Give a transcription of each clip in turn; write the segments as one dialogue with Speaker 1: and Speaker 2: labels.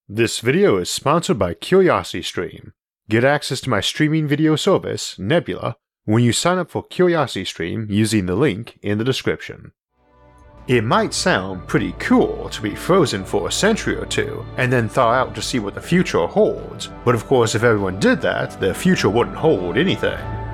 Speaker 1: This video is sponsored by CuriosityStream. Get access to my streaming video service, Nebula, when you sign up for CuriosityStream using the link in the description. It might sound pretty cool to be frozen for a century or two and then thaw out to see what the future holds, but of course if everyone did that, the future wouldn't hold anything.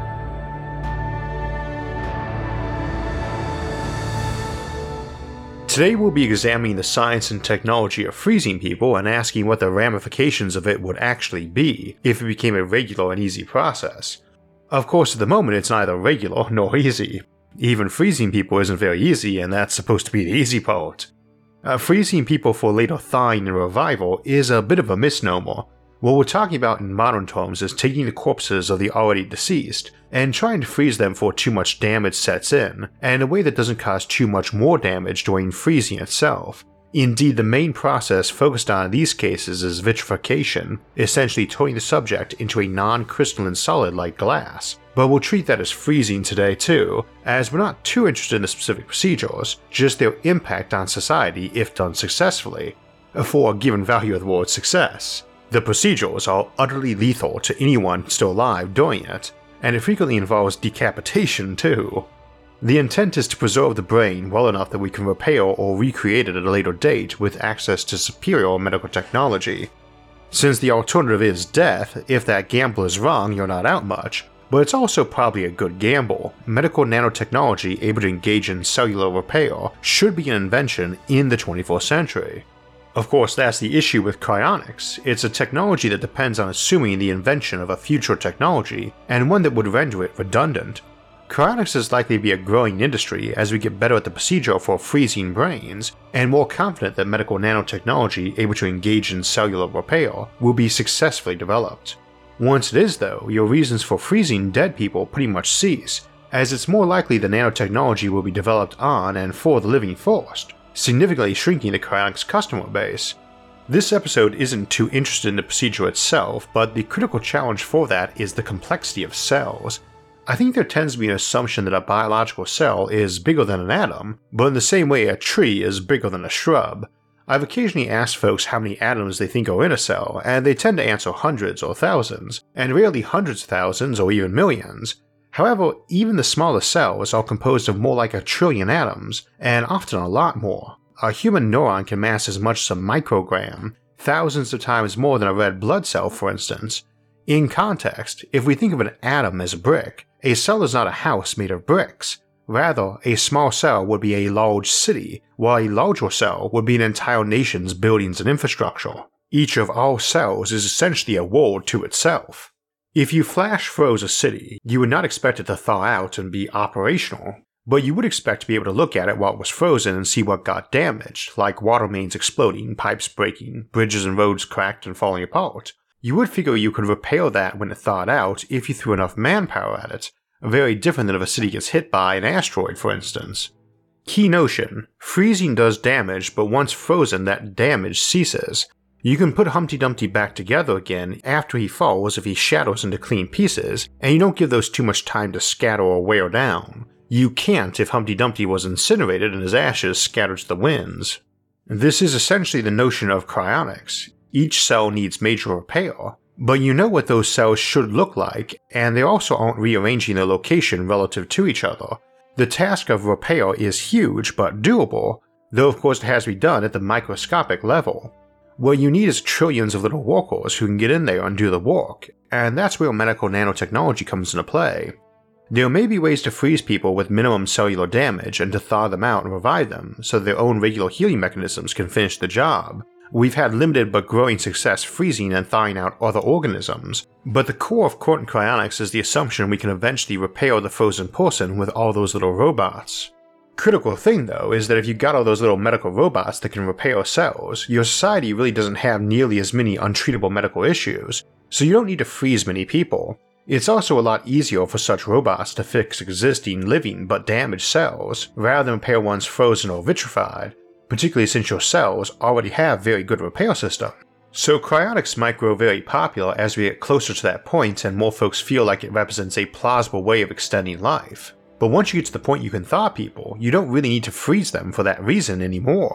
Speaker 1: Today we'll be examining the science and technology of freezing people and asking what the ramifications of it would actually be if it became a regular and easy process. Of course at the moment it's neither regular nor easy. Even freezing people isn't very easy, and that's supposed to be the easy part. Freezing people for later thawing and revival is a bit of a misnomer. What we're talking about in modern terms is taking the corpses of the already deceased and trying to freeze them before too much damage sets in, and in a way that doesn't cause too much more damage during freezing itself. Indeed, the main process focused on in these cases is vitrification, essentially turning the subject into a non-crystalline solid like glass. But we'll treat that as freezing today too, as we're not too interested in the specific procedures, just their impact on society if done successfully, for a given value of the word success. The procedures are utterly lethal to anyone still alive doing it, and it frequently involves decapitation too. The intent is to preserve the brain well enough that we can repair or recreate it at a later date with access to superior medical technology. Since the alternative is death, if that gamble is wrong you're not out much, but it's also probably a good gamble. Medical nanotechnology able to engage in cellular repair should be an invention in the 21st century. Of course that's the issue with cryonics, it's a technology that depends on assuming the invention of a future technology, and one that would render it redundant. Cryonics is likely to be a growing industry as we get better at the procedure for freezing brains, and more confident that medical nanotechnology able to engage in cellular repair will be successfully developed. Once it is though, your reasons for freezing dead people pretty much cease, as it's more likely the nanotechnology will be developed on and for the living first, significantly shrinking the cryonics customer base. This episode isn't too interested in the procedure itself, but the critical challenge for that is the complexity of cells. I think there tends to be an assumption that a biological cell is bigger than an atom, but in the same way a tree is bigger than a shrub. I've occasionally asked folks how many atoms they think are in a cell, and they tend to answer hundreds or thousands, and rarely hundreds of thousands or even millions. However, even the smallest cells are composed of more like 1 trillion atoms, and often a lot more. A human neuron can mass as much as a microgram, thousands of times more than a red blood cell for instance. In context, if we think of an atom as a brick, a cell is not a house made of bricks. Rather, a small cell would be a large city, while a larger cell would be an entire nation's buildings and infrastructure. Each of our cells is essentially a world to itself. If you flash froze a city, you would not expect it to thaw out and be operational, but you would expect to be able to look at it while it was frozen and see what got damaged, like water mains exploding, pipes breaking, bridges and roads cracked and falling apart. You would figure you could repair that when it thawed out if you threw enough manpower at it, very different than if a city gets hit by an asteroid for instance. Key notion, freezing does damage, but once frozen that damage ceases. You can put Humpty Dumpty back together again after he falls if he shatters into clean pieces, and you don't give those too much time to scatter or wear down. You can't if Humpty Dumpty was incinerated and his ashes scattered to the winds. This is essentially the notion of cryonics. Each cell needs major repair, but you know what those cells should look like, and they also aren't rearranging their location relative to each other. The task of repair is huge but doable, though of course it has to be done at the microscopic level. What you need is trillions of little workers who can get in there and do the work, and that's where medical nanotechnology comes into play. There may be ways to freeze people with minimum cellular damage and to thaw them out and revive them so their own regular healing mechanisms can finish the job. We've had limited but growing success freezing and thawing out other organisms, but the core of current cryonics is the assumption we can eventually repair the frozen person with all those little robots. Critical thing though is that if you got all those little medical robots that can repair cells, your society really doesn't have nearly as many untreatable medical issues, so you don't need to freeze many people. It's also a lot easier for such robots to fix existing living but damaged cells, rather than repair ones frozen or vitrified, particularly since your cells already have very good repair system. So cryonics might grow very popular as we get closer to that point and more folks feel like it represents a plausible way of extending life. But once you get to the point you can thaw people, you don't really need to freeze them for that reason anymore.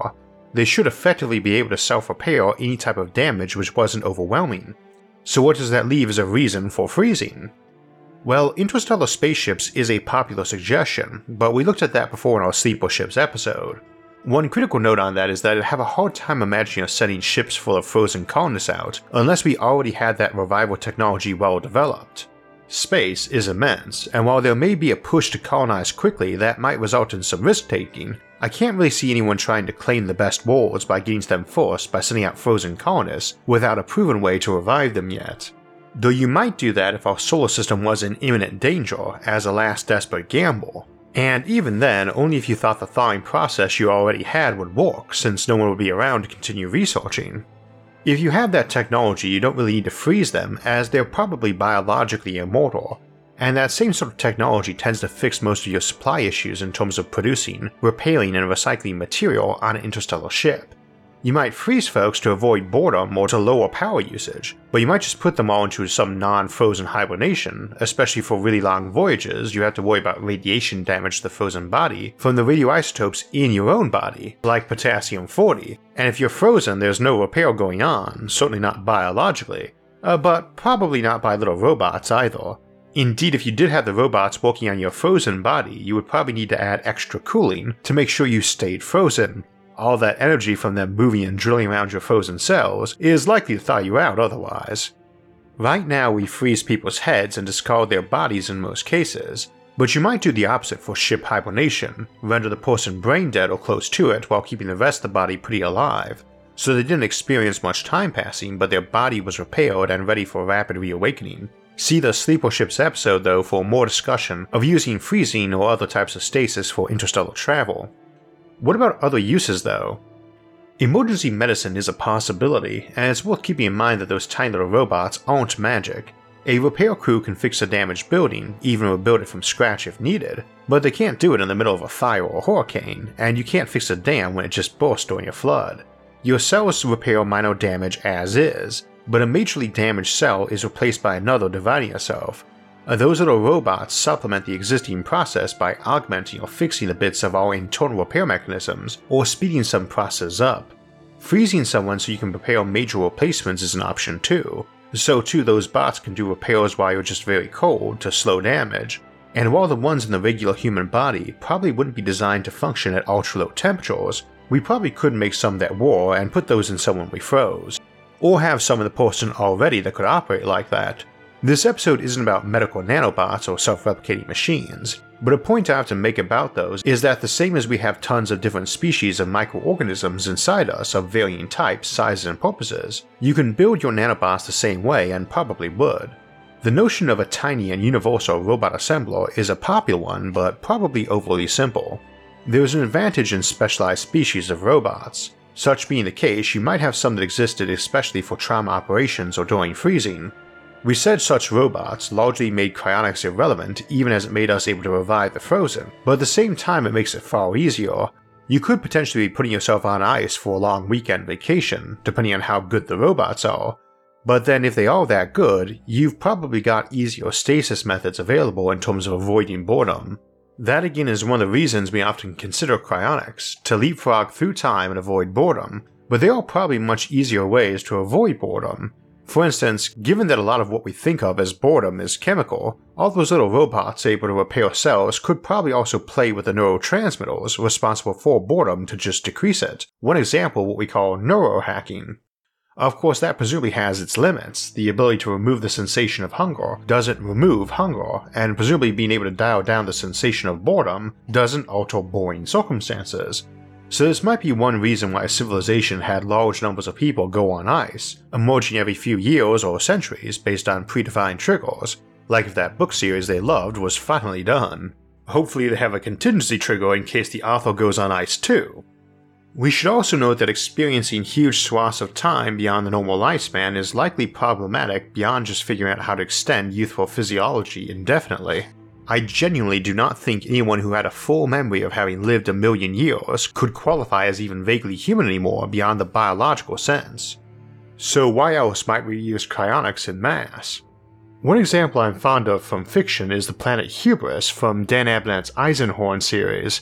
Speaker 1: they should effectively be able to self-repair any type of damage which wasn't overwhelming. So what does that leave as a reason for freezing? Well, interstellar spaceships is a popular suggestion, but we looked at that before in our Sleeper Ships episode. One critical note on that is that I'd have a hard time imagining us sending ships full of frozen colonists out unless we already had that revival technology well developed. Space is immense, and while there may be a push to colonize quickly that might result in some risk-taking, I can't really see anyone trying to claim the best worlds by getting to them first by sending out frozen colonists without a proven way to revive them yet. Though you might do that if our solar system was in imminent danger as a last desperate gamble. And even then, only if you thought the thawing process you already had would work, since no one would be around to continue researching. If you have that technology, you don't really need to freeze them, as they're probably biologically immortal, and that same sort of technology tends to fix most of your supply issues in terms of producing, repairing, and recycling material on an interstellar ship. You might freeze folks to avoid boredom or to lower power usage, but you might just put them all into some non-frozen hibernation, especially for really long voyages. You have to worry about radiation damage to the frozen body from the radioisotopes in your own body, like potassium-40, and if you're frozen there's no repair going on, certainly not biologically, but probably not by little robots either. Indeed, if you did have the robots working on your frozen body, you would probably need to add extra cooling to make sure you stayed frozen. All that energy from them moving and drilling around your frozen cells is likely to thaw you out otherwise. Right now we freeze people's heads and discard their bodies in most cases, but you might do the opposite for ship hibernation, render the person brain dead or close to it while keeping the rest of the body pretty alive, so they didn't experience much time passing but their body was repaired and ready for rapid reawakening. See the Sleeper Ships episode though for more discussion of using freezing or other types of stasis for interstellar travel. What about other uses though? Emergency medicine is a possibility, and it's worth keeping in mind that those tiny little robots aren't magic. A repair crew can fix a damaged building, even rebuild it from scratch if needed, but they can't do it in the middle of a fire or hurricane, and you can't fix a dam when it just burst during a flood. Your cells repair minor damage as is, but a majorly damaged cell is replaced by another dividing itself. Those little robots supplement the existing process by augmenting or fixing the bits of our internal repair mechanisms or speeding some process up. Freezing someone so you can prepare major replacements is an option too, so too those bots can do repairs while you're just very cold to slow damage, and while the ones in the regular human body probably wouldn't be designed to function at ultra low temperatures, we probably could make some that were and put those in someone we froze, or have some in the person already that could operate like that. This episode isn't about medical nanobots or self-replicating machines, but a point I have to make about those is that the same as we have tons of different species of microorganisms inside us of varying types, sizes, and purposes, you can build your nanobots the same way and probably would. The notion of a tiny and universal robot assembler is a popular one, but probably overly simple. There is an advantage in specialized species of robots. Such being the case, you might have some that existed especially for trauma operations or during freezing. We said such robots largely made cryonics irrelevant even as it made us able to revive the frozen, but at the same time it makes it far easier. You could potentially be putting yourself on ice for a long weekend vacation, depending on how good the robots are, but then if they are that good, you've probably got easier stasis methods available in terms of avoiding boredom. That again is one of the reasons we often consider cryonics, to leapfrog through time and avoid boredom, but there are probably much easier ways to avoid boredom. For instance, given that a lot of what we think of as boredom is chemical, all those little robots able to repair cells could probably also play with the neurotransmitters responsible for boredom to just decrease it. One example, what we call neurohacking. Of course, that presumably has its limits. The ability to remove the sensation of hunger doesn't remove hunger, and presumably being able to dial down the sensation of boredom doesn't alter boring circumstances. So this might be one reason why civilization had large numbers of people go on ice, emerging every few years or centuries based on predefined triggers, like if that book series they loved was finally done. Hopefully they have a contingency trigger in case the author goes on ice too. We should also note that experiencing huge swaths of time beyond the normal lifespan is likely problematic beyond just figuring out how to extend youthful physiology indefinitely. I genuinely do not think anyone who had a full memory of having lived 1,000,000 years could qualify as even vaguely human anymore beyond the biological sense. So why else might we use cryonics en masse? One example I'm fond of from fiction is the planet Hubris from Dan Abnett's Eisenhorn series.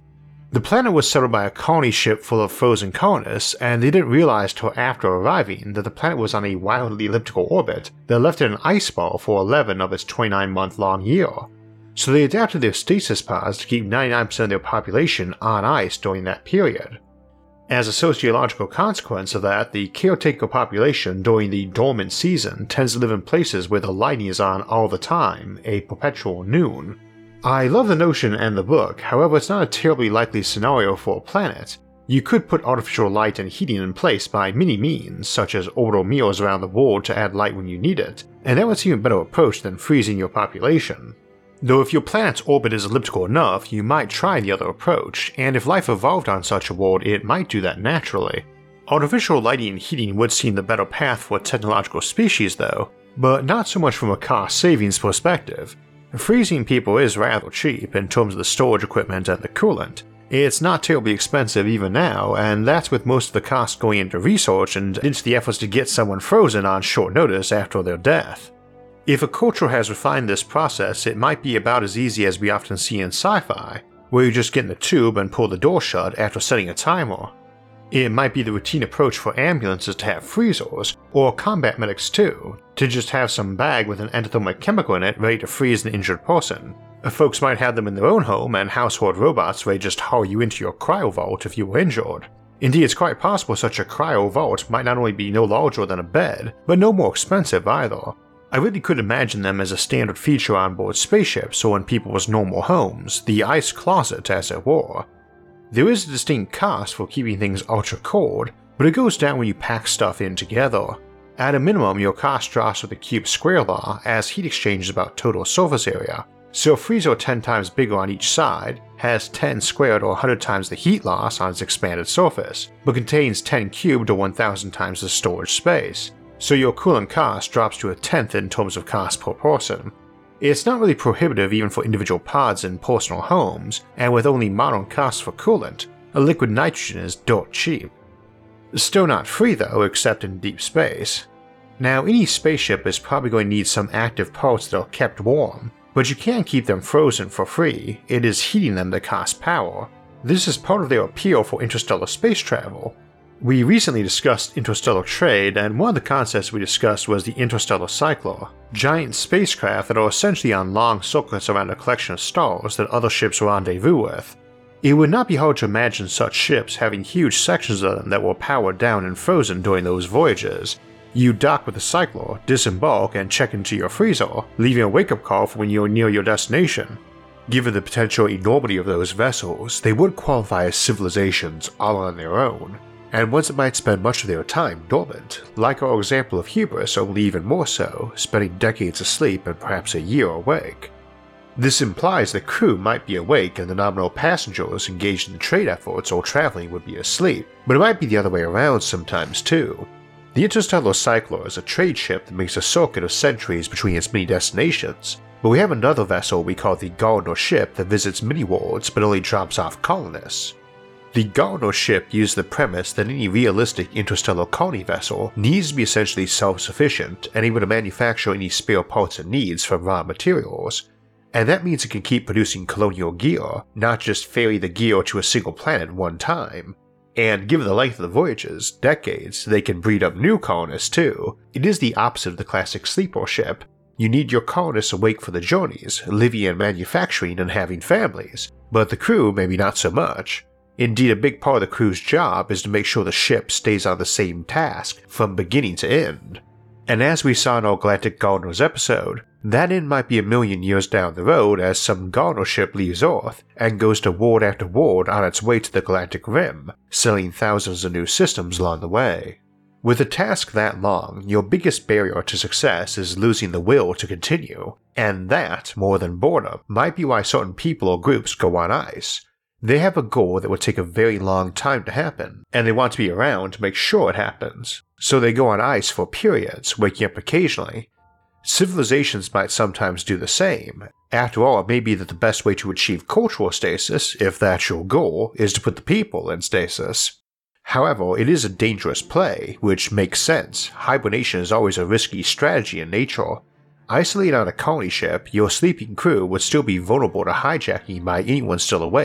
Speaker 1: The planet was settled by a colony ship full of frozen colonists, and they didn't realize till after arriving that the planet was on a wildly elliptical orbit that left it an ice ball for 11 of its 29-month-long year. So they adapted their stasis pods to keep 99% of their population on ice during that period. As a sociological consequence of that, the caretaker population during the dormant season tends to live in places where the lighting is on all the time, a perpetual noon. I love the notion and the book, however it's not a terribly likely scenario for a planet. You could put artificial light and heating in place by many means, such as orbital meals around the world to add light when you need it, and that would seem a better approach than freezing your population. Though if your planet's orbit is elliptical enough, you might try the other approach, and if life evolved on such a world, it might do that naturally. Artificial lighting and heating would seem the better path for technological species though, but not so much from a cost savings perspective. Freezing people is rather cheap in terms of the storage equipment and the coolant. It's not terribly expensive even now, and that's with most of the costs going into research and into the efforts to get someone frozen on short notice after their death. If a culture has refined this process, it might be about as easy as we often see in sci-fi, where you just get in the tube and pull the door shut after setting a timer. It might be the routine approach for ambulances to have freezers, or combat medics too, to just have some bag with an endothermic chemical in it ready to freeze an injured person. Folks might have them in their own home and household robots ready to just haul you into your cryo vault if you were injured. Indeed, it's quite possible such a cryo vault might not only be no larger than a bed, but no more expensive either. I really could imagine them as a standard feature on board spaceships or in people's normal homes, the ice closet as it were. There is a distinct cost for keeping things ultra cold, but it goes down when you pack stuff in together. At a minimum, your cost drops with the cube square law as heat exchange is about total surface area, so a freezer 10 times bigger on each side has 10 squared or 100 times the heat loss on its expanded surface, but contains 10 cubed or 1000 times the storage space, so your coolant cost drops to a tenth in terms of cost per person. It's not really prohibitive even for individual pods in personal homes, and with only modern costs for coolant, a liquid nitrogen is dirt cheap. Still not free though, except in deep space. Now any spaceship is probably going to need some active parts that are kept warm, but you can't keep them frozen for free, it is heating them that costs power. This is part of their appeal for interstellar space travel. We recently discussed interstellar trade, and one of the concepts we discussed was the interstellar cycler, giant spacecraft that are essentially on long circuits around a collection of stars that other ships rendezvous with. It would not be hard to imagine such ships having huge sections of them that were powered down and frozen during those voyages. You dock with the cycler, disembark, and check into your freezer, leaving a wake-up call for when you're near your destination. Given the potential enormity of those vessels, they would qualify as civilizations all on their own, and ones that might spend much of their time dormant, like our example of hubris, only even more so, spending decades asleep and perhaps a year awake. This implies the crew might be awake and the nominal passengers engaged in the trade efforts or traveling would be asleep, but it might be the other way around sometimes too. The Interstellar Cycler is a trade ship that makes a circuit of centuries between its many destinations, but we have another vessel we call the Gardner ship that visits many worlds but only drops off colonists. The Gardner ship used the premise that any realistic interstellar colony vessel needs to be essentially self-sufficient and able to manufacture any spare parts it needs from raw materials, and that means it can keep producing colonial gear, not just ferry the gear to a single planet one time. And given the length of the voyages, decades, they can breed up new colonists too. It is the opposite of the classic sleeper ship. You need your colonists awake for the journeys, living and manufacturing and having families, but the crew maybe not so much. Indeed, a big part of the crew's job is to make sure the ship stays on the same task from beginning to end. And as we saw in our Galactic Gardeners episode, that end might be a million years down the road as some Gardener ship leaves Earth and goes to world after world on its way to the Galactic Rim, selling thousands of new systems along the way. With a task that long, your biggest barrier to success is losing the will to continue, and that, more than boredom, might be why certain people or groups go on ice. They have a goal that would take a very long time to happen, and they want to be around to make sure it happens, so they go on ice for periods, waking up occasionally. Civilizations might sometimes do the same. After all, it may be that the best way to achieve cultural stasis, if that's your goal, is to put the people in stasis. However, it is a dangerous play, which makes sense. Hibernation is always a risky strategy in nature. Isolated on a colony ship, your sleeping crew would still be vulnerable to hijacking by anyone still awake,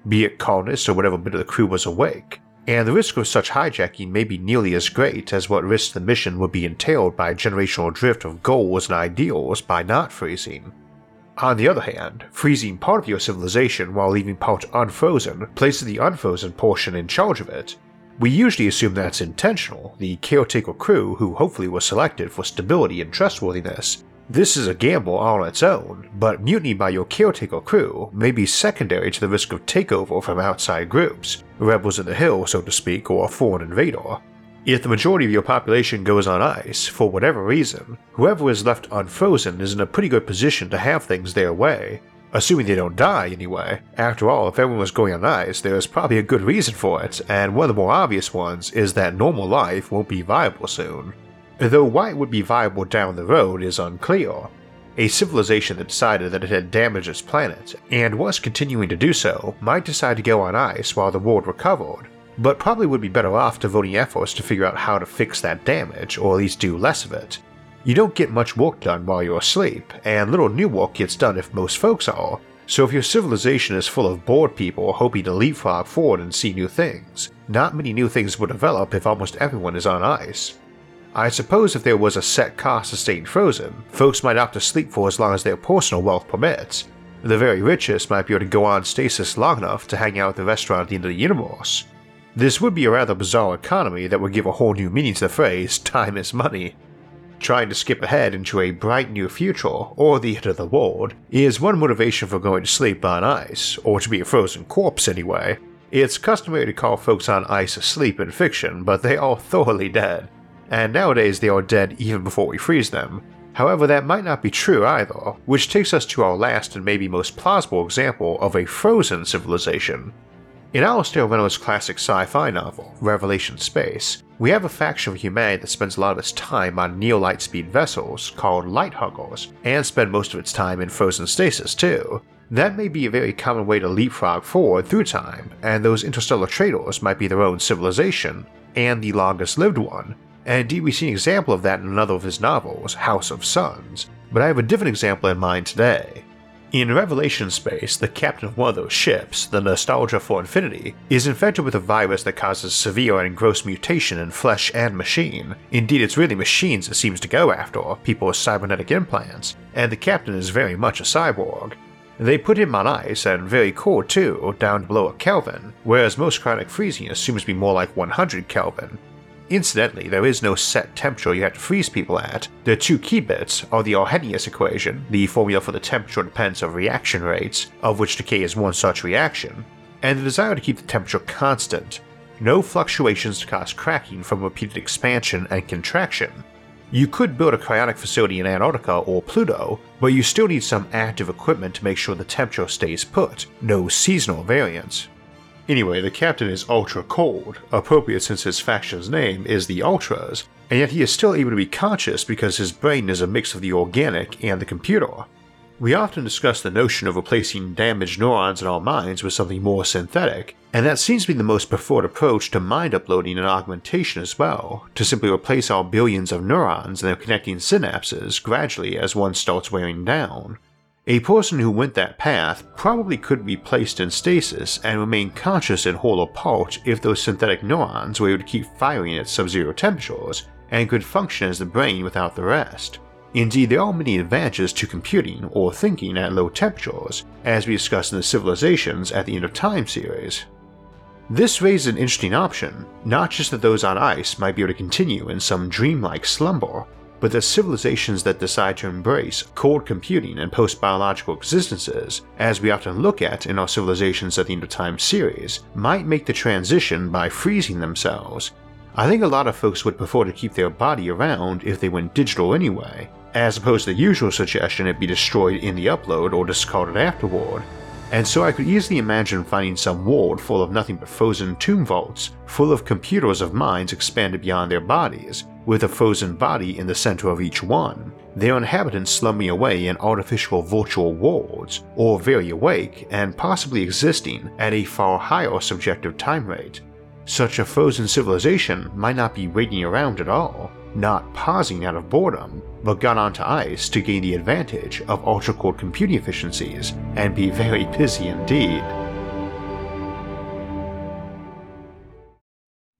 Speaker 1: be it colonists or whatever bit of the crew was awake, and the risk of such hijacking may be nearly as great as what risks the mission would be entailed by generational drift of goals and ideals by not freezing. On the other hand, freezing part of your civilization while leaving part unfrozen places the unfrozen portion in charge of it. We usually assume that's intentional, the caretaker crew who hopefully was selected for stability and trustworthiness. This is a gamble all on its own, but mutiny by your caretaker crew may be secondary to the risk of takeover from outside groups, rebels in the hill so to speak, or a foreign invader. If the majority of your population goes on ice, for whatever reason, whoever is left unfrozen is in a pretty good position to have things their way. Assuming they don't die anyway. After all, if everyone was going on ice, there is probably a good reason for it, and one of the more obvious ones is that normal life won't be viable soon. Though why it would be viable down the road is unclear. A civilization that decided that it had damaged its planet, and was continuing to do so, might decide to go on ice while the world recovered, but probably would be better off devoting efforts to figure out how to fix that damage, or at least do less of it. You don't get much work done while you're asleep, and little new work gets done if most folks are, so if your civilization is full of bored people hoping to leapfrog forward and see new things, not many new things will develop if almost everyone is on ice. I suppose if there was a set cost of staying frozen, folks might opt to sleep for as long as their personal wealth permits. The very richest might be able to go on stasis long enough to hang out at the restaurant at the end of the universe. This would be a rather bizarre economy that would give a whole new meaning to the phrase, time is money. Trying to skip ahead into a bright new future, or the end of the world, is one motivation for going to sleep on ice, or to be a frozen corpse anyway. It's customary to call folks on ice asleep in fiction, but they are thoroughly dead. And nowadays they are dead even before we freeze them. However, that might not be true either, which takes us to our last and maybe most plausible example of a frozen civilization. In Alastair Reynolds' classic sci-fi novel, Revelation Space, we have a faction of humanity that spends a lot of its time on near-light-speed vessels called light huggers, and spend most of its time in frozen stasis too. That may be a very common way to leapfrog forward through time, and those interstellar traders might be their own civilization, and the longest-lived one. And indeed we see an example of that in another of his novels, House of Suns, but I have a different example in mind today. In Revelation Space, the captain of one of those ships, the Nostalgia for Infinity, is infected with a virus that causes severe and gross mutation in flesh and machine. Indeed, it's really machines it seems to go after, people with cybernetic implants, and the captain is very much a cyborg. They put him on ice, and very cold too, down below a Kelvin, whereas most chronic freezing assumes to be more like 100 Kelvin. Incidentally, there is no set temperature you have to freeze people at. The two key bits are the Arrhenius equation, the formula for the temperature dependence of reaction rates, of which decay is one such reaction, and the desire to keep the temperature constant. No fluctuations to cause cracking from repeated expansion and contraction. You could build a cryonic facility in Antarctica or Pluto, but you still need some active equipment to make sure the temperature stays put, no seasonal variance. Anyway, the captain is ultra cold, appropriate since his faction's name is the Ultras, and yet he is still able to be conscious because his brain is a mix of the organic and the computer. We often discuss the notion of replacing damaged neurons in our minds with something more synthetic, and that seems to be the most preferred approach to mind uploading and augmentation as well, to simply replace our billions of neurons and their connecting synapses gradually as one starts wearing down. A person who went that path probably could be placed in stasis and remain conscious in whole or part if those synthetic neurons were able to keep firing at sub-zero temperatures and could function as the brain without the rest. Indeed, there are many advantages to computing or thinking at low temperatures, as we discussed in the Civilizations at the End of Time series. This raises an interesting option, not just that those on ice might be able to continue in some dreamlike slumber, but that civilizations that decide to embrace cold computing and post-biological existences, as we often look at in our Civilizations at the End of Time series, might make the transition by freezing themselves. I think a lot of folks would prefer to keep their body around if they went digital anyway, as opposed to the usual suggestion it be destroyed in the upload or discarded afterward. And so I could easily imagine finding some world full of nothing but frozen tomb vaults, full of computers of minds expanded beyond their bodies, with a frozen body in the center of each one, their inhabitants slumbering away in artificial virtual worlds, or very awake and possibly existing at a far higher subjective time rate. Such a frozen civilization might not be waiting around at all, not pausing out of boredom, but got onto ice to gain the advantage of ultra-cold computing efficiencies and be very busy indeed.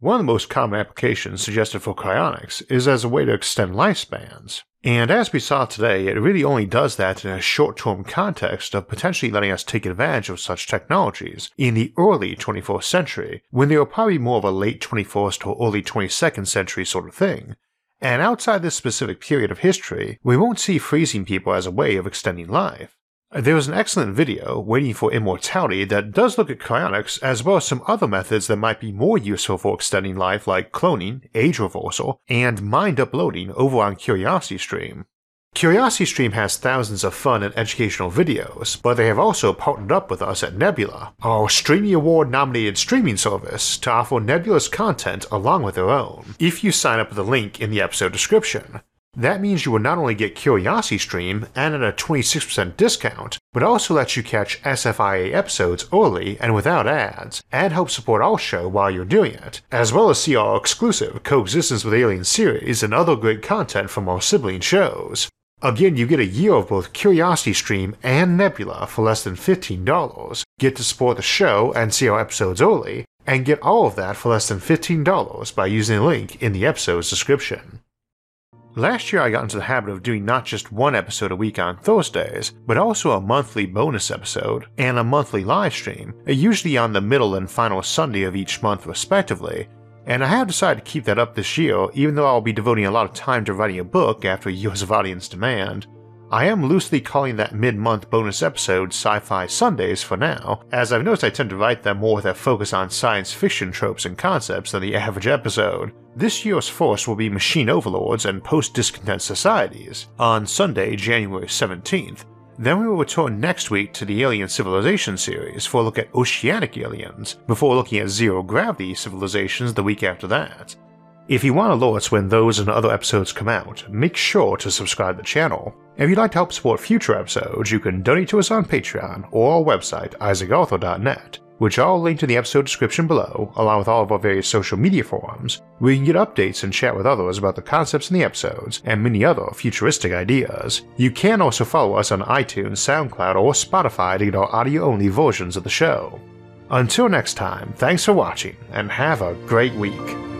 Speaker 1: One of the most common applications suggested for cryonics is as a way to extend lifespans. And as we saw today, it really only does that in a short-term context of potentially letting us take advantage of such technologies in the early 21st century, when they were probably more of a late 21st or early 22nd century sort of thing. And outside this specific period of history, we won't see freezing people as a way of extending life. There is an excellent video, Waiting for Immortality, that does look at cryonics as well as some other methods that might be more useful for extending life like cloning, age reversal, and mind uploading over on CuriosityStream. CuriosityStream has thousands of fun and educational videos, but they have also partnered up with us at Nebula, our Streamy Award nominated streaming service, to offer Nebula's content along with their own, if you sign up with the link in the episode description. That means you will not only get CuriosityStream and at a 26% discount, but also lets you catch SFIA episodes early and without ads, and help support our show while you're doing it, as well as see our exclusive Coexistence with Aliens series and other great content from our sibling shows. Again, you get a year of both CuriosityStream and Nebula for less than $15, get to support the show and see our episodes early, and get all of that for less than $15 by using the link in the episode's description. Last year I got into the habit of doing not just one episode a week on Thursdays, but also a monthly bonus episode and a monthly livestream, usually on the middle and final Sunday of each month respectively, and I have decided to keep that up this year even though I'll be devoting a lot of time to writing a book after years of audience demand. I am loosely calling that mid-month bonus episode Sci-Fi Sundays for now, as I've noticed I tend to write them more with a focus on science fiction tropes and concepts than the average episode. This year's first will be Machine Overlords and Post-Discontent Societies, on Sunday, January 17th. Then we will return next week to the Alien Civilization series for a look at oceanic aliens, before looking at zero-gravity civilizations the week after that. If you want alerts when those and other episodes come out, make sure to subscribe to the channel. If you'd like to help support future episodes, you can donate to us on Patreon or our website, isaacarthur.net, which I'll link in the episode description below, along with all of our various social media forums, where you can get updates and chat with others about the concepts in the episodes and many other futuristic ideas. You can also follow us on iTunes, SoundCloud, or Spotify to get our audio-only versions of the show. Until next time, thanks for watching, and have a great week.